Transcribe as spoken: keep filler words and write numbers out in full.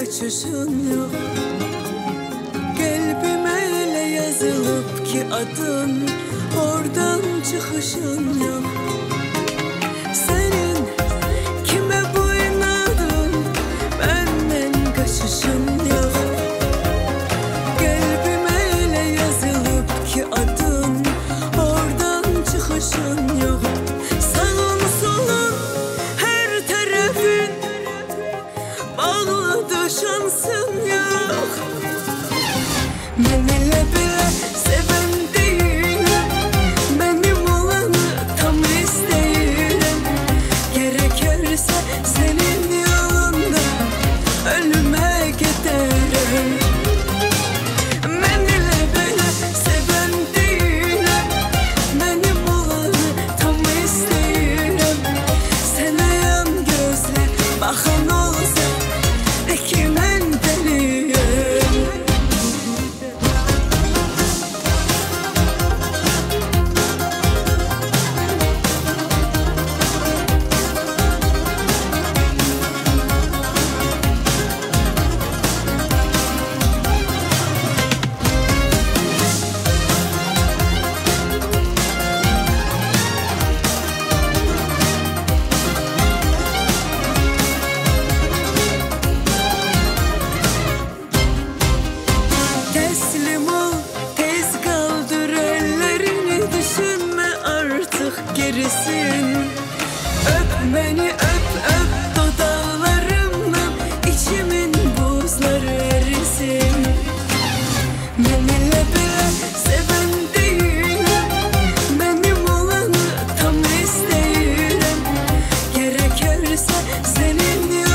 kaçışın yok. Kalbime öyle yazılıp ki adın, oradan çıkışın yok. Senin kime boynadın, benden kaçışın yok. Kalbime öyle yazılıp ki adın, oradan çıkışın yok. Sağın solun her tarafın bağladı, şansın yok. Ben hele bile seven değilim, benim olanı tam isteyirim. Gerekirse senin yolunda ölüme giderim. Ben hele bile seven değilim, benim olanı tam isteyirim. Sana yan gözle bakan olsa de ki ben deliyim. Teslim ol, tez kaldır ellerini, düşünme artık gerisin. Öp beni, öp öp dudaklarımdan, içimin buzları erisin. Ben hele bile seven değilim, benim olanı tam isteyirim. Gerekirse senin